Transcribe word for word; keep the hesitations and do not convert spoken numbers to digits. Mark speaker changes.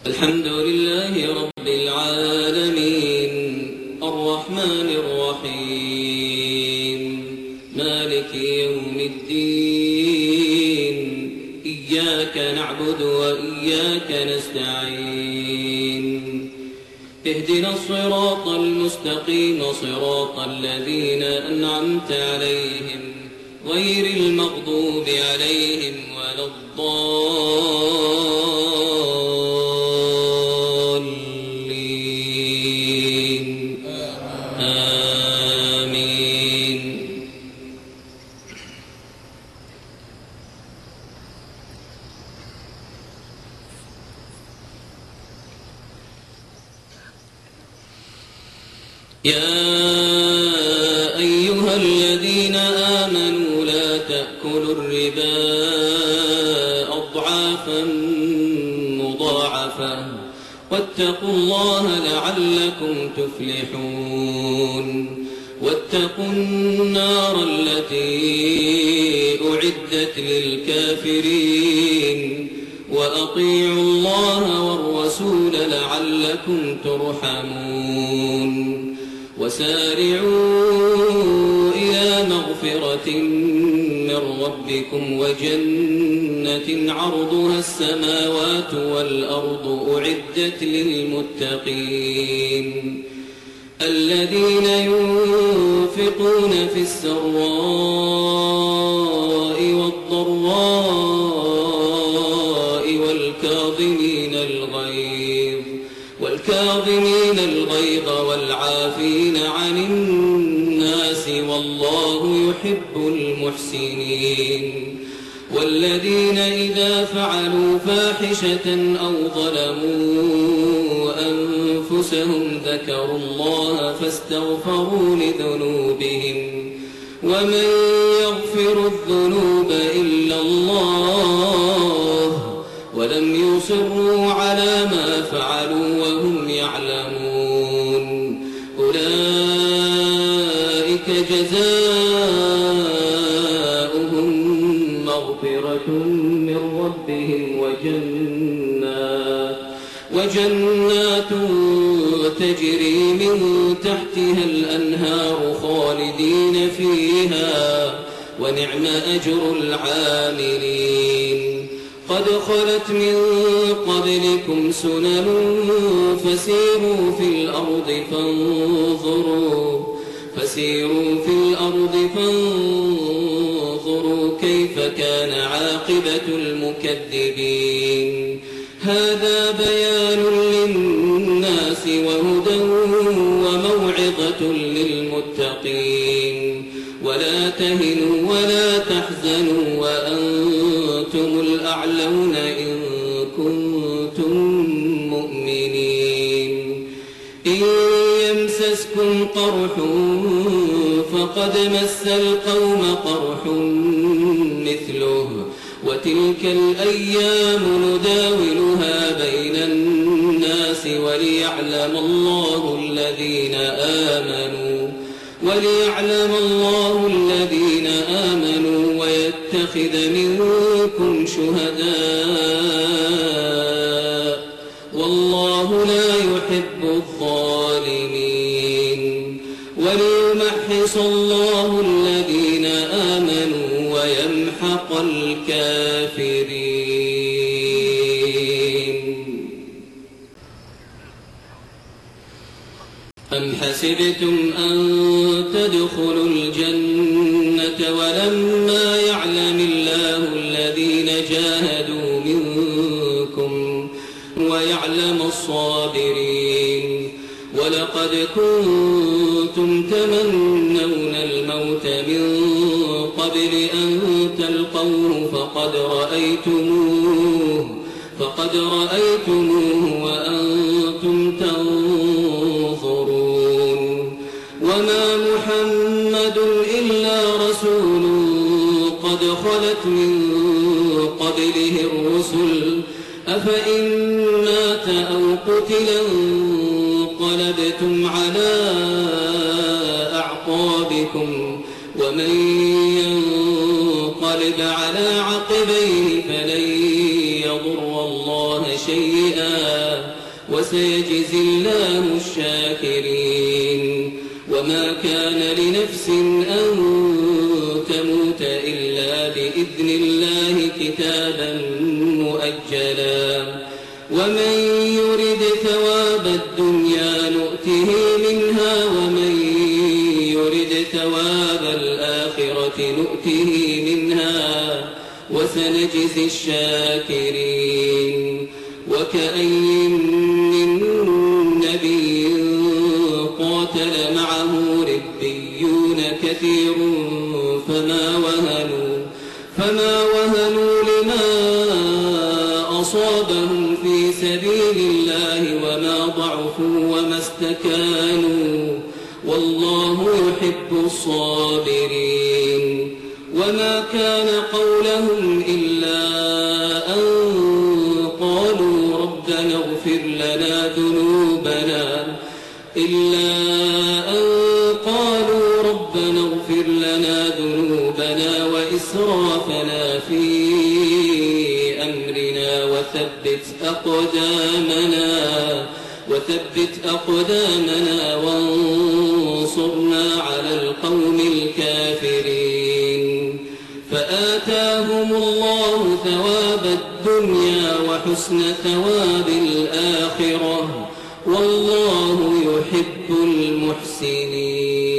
Speaker 1: الحمد لله رب العالمين الرحمن الرحيم مالك يوم الدين إياك نعبد وإياك نستعين اهدنا الصراط المستقيم صراط الذين أنعمت عليهم غير المغضوب عليهم ولا الضالين آمين. يا أيها الذين آمنوا لا تأكلوا الربا أضعافا مضاعفة واتقوا الله لعلكم تفلحون واتقوا النار التي أعدت للكافرين وأطيعوا الله والرسول لعلكم ترحمون وسارعوا إلى مغفرة من ربكم وجنة عرضها السماوات والأرض أعدت للمتقين الذين ينفقون في السراء والضراء والكاظمين الغيظ والكاظمين الغيظ والعافين عن الناس والله يحب المحسنين والذين إذا فعلوا فاحشة أو ظلموا أنفسهم ذكروا الله فاستغفروا لذنوبهم ومن يغفر الذنوب إلا الله ولم يصروا على ما فعلوا وهم يعلمون أولئك جزاؤهم مغفرة من ربهم وجنات وجنات تجري من تحتها الأنهار خالدين فيها ونعم أجر العاملين قد خلت من قبلكم سنن فسيروا في الأرض فانظروا فسيروا في الأرض فانظروا كيف كان عاقبة المكذبين هذا بيان للناس وهدى وموعظة للمتقين ولا تهنوا ولا تحزنوا وأنتم الأعلون إن كنتم مؤمنين إن يمسسكم قرح فقد مس القوم قرح مثله وتلك الأيام نداولها بين الناس وليعلم الله الذين آمنوا وليعلم الله الذين آمنوا ويتخذ منكم شهداء والله لا يحب الظالمين وليمحص الله الذين آمنوا ويمحق الكافرين. أم حسبتم أن تدخلوا الجنة ولما يعلم الله الذين جاهدوا منكم ويعلم الصابرين ولقد كنتم تمنون الموت من قبل أن تلقوه فقد رأيتموه فقد رأيتموه وأنتم تنظرون وما محمد إلا رسول قد خلت من قبله الرسل أفإن مات أو قتلا انقلبتم على أعقابكم ومن ينقلب على عقبيه فلن يضر الله شيئا وسيجزي الله الشاكرين. وما كان لنفس أن تموت إلا بإذن الله كتابا مؤجلا ومن يرد ثواب الدنيا نؤته منها ومن يرد ثواب الآخرة نؤته منها وسنجزي الشاكرين. وكأين من نبي قاتل معه ربيون كثير فما وهنوا فما وهنوا لما أصابهم في سبيل الله وما ضعفوا وما استكانوا والله يحب الصابرين. وما كان قولهم إلا أن قالوا ربنا اغفر لنا ذنوبنا إلا أن قالوا ربنا اغفر لنا ذنوبنا وإسرافنا في أمرنا وثبت أقدامنا وثبت أقدامنا وانصرنا على القوم الكافرين. فآتاهم الله ثواب الدنيا وحسن ثواب الآخرة والله يحب المحسنين.